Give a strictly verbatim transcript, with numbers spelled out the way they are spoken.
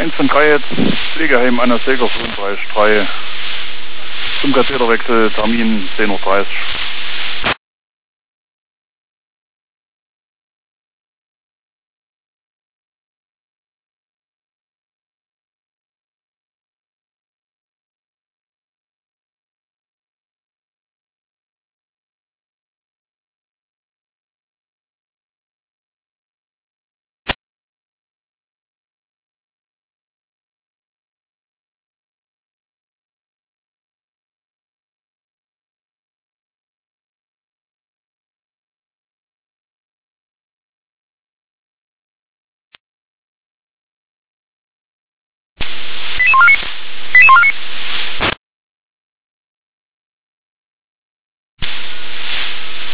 eins von drei jetzt, Pflegeheim Anna Säger, Bereich drei. Zum Katheterwechsel, Termin zehn Uhr dreißig.